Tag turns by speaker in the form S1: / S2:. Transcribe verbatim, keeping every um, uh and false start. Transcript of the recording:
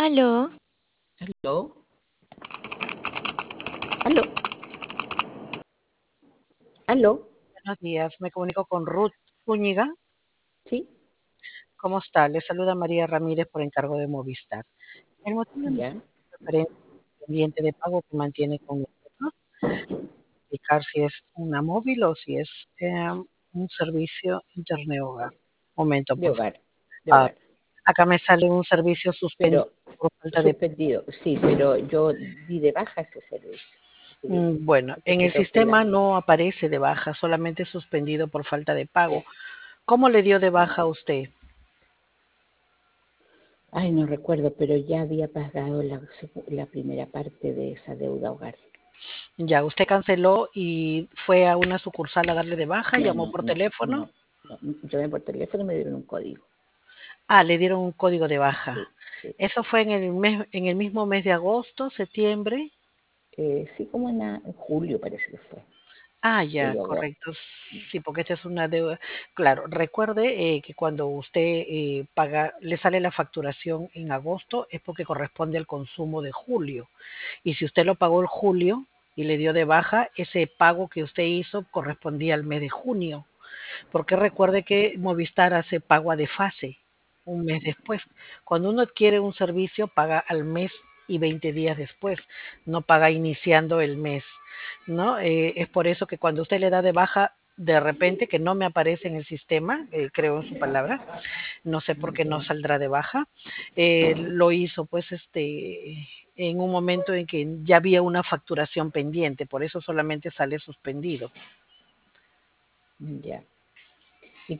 S1: Aló,
S2: ¿Aló? ¿Aló? ¿Aló?
S3: Buenos días, me comunico con Ruth Zúñiga.
S2: ¿Sí?
S3: ¿Cómo está? Le saluda María Ramírez por encargo de Movistar. El motivo de mi
S2: ¿Ya?
S3: referencia pendiente de pago que mantiene con nosotros, explicar si es una móvil o si es eh, un servicio internet hogar. Momento,
S2: De
S3: por favor.
S2: hogar, de
S3: Ah,
S2: hogar.
S3: acá me sale un servicio suspendido
S2: Pero
S3: por falta de...
S2: suspendido, sí, pero yo di de baja ese servicio. Así que
S3: Mm, Bueno, en el
S2: necesito que la...
S3: sistema no aparece de baja, solamente suspendido por falta de pago. ¿Cómo le dio de baja a usted?
S2: Ay, no recuerdo, pero ya había pagado la, segu- la primera parte de esa deuda hogar.
S3: Ya, usted canceló y fue a una sucursal a darle de baja,
S2: No,
S3: llamó
S2: no,
S3: por
S2: no,
S3: teléfono.
S2: no, no. Llamé por teléfono y me dieron un código.
S3: Ah, le dieron un código de baja.
S2: Sí, sí.
S3: Eso fue en el mes, en el mismo mes de agosto, septiembre.
S2: Eh, sí, como en, a- en julio parece que fue.
S3: Ah, ya,
S2: Julio, agosto.
S3: correcto. Sí, porque esta es una deuda. Claro, recuerde eh, que cuando usted eh, paga, le sale la facturación en agosto, es porque corresponde al consumo de julio. Y si usted lo pagó en julio y le dio de baja, ese pago que usted hizo correspondía al mes de junio. Porque recuerde que Movistar hace pago a desfase un mes después. Cuando uno adquiere un servicio, paga al mes y veinte días después, no paga iniciando el mes, ¿no? Eh, es por eso que cuando usted le da de baja, de repente, que no me aparece en el sistema, eh, creo en su palabra, no sé por qué no
S2: Ya,
S3: saldrá de baja, eh, lo hizo pues este en un momento en que ya había una facturación pendiente, por eso solamente sale suspendido.
S2: ya.